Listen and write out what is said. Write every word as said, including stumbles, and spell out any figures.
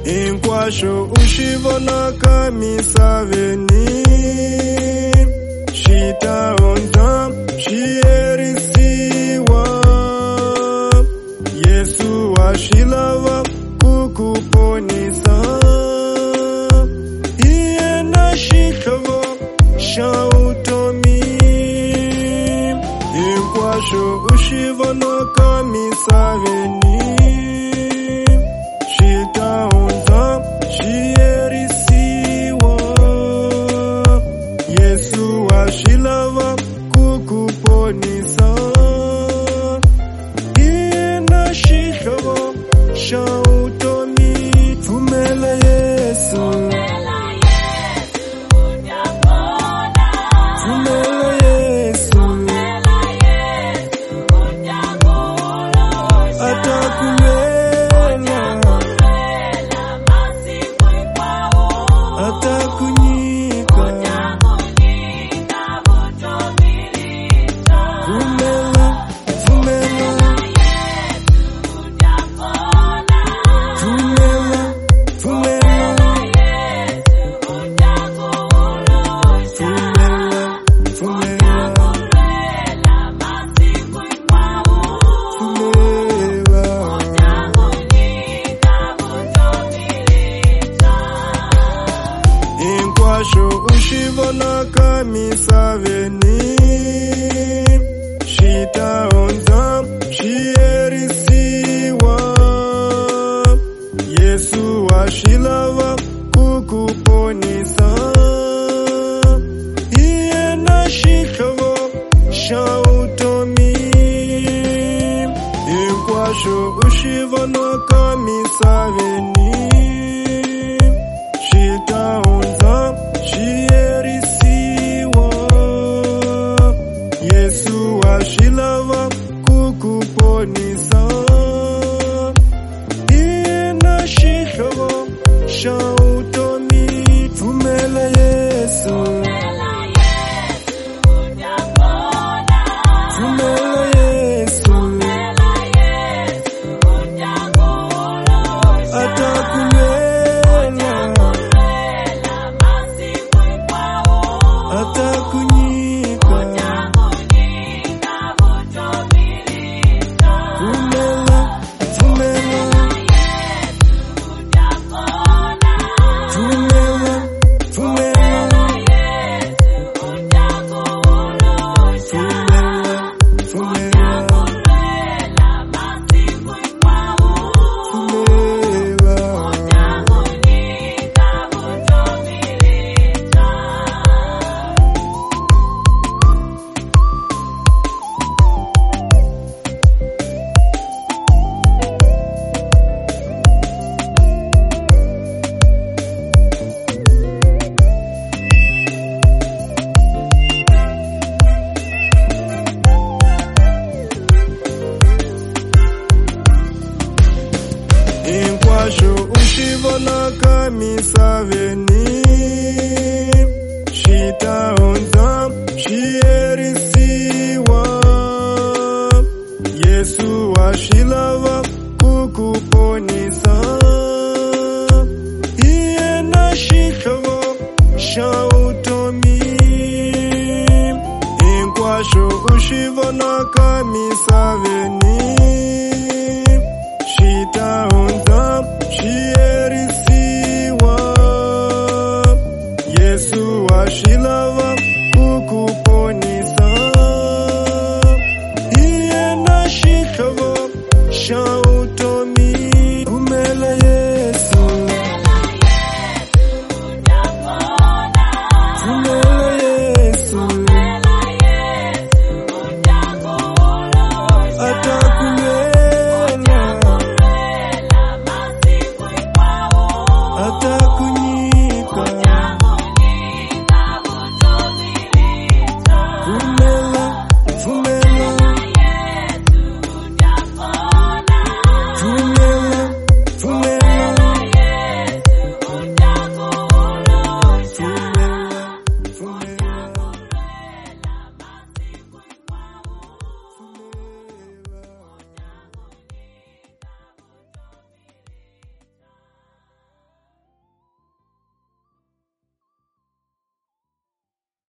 Inkwasho ushivona kamisaveni Shita onza shierisiwa Yesu washilava kukuponisa Iye na shikavo shautomi Inkwasho ushivona kamisaveni Shita onza shierisiwa Yesu washilava kukuponisa Iye na shikavo shautomi Tumela Yesu Inkwasho ushivona kamisaveni Shita onza shierisiwa Yesu washilava kukuponisa Iye na shikavo shautomi Inkwasho ushivona kamisaveni Shita onza shierisiwa Yesu washilava kukuponisa Iye na shikavo shautomi Tumela Yesu Inkwasho ushivona kamisaveni Shita onza shierisiwa Yesu washilava kukuponisa Iye na shikavo shautomi Inkwasho ushivona kamisaveni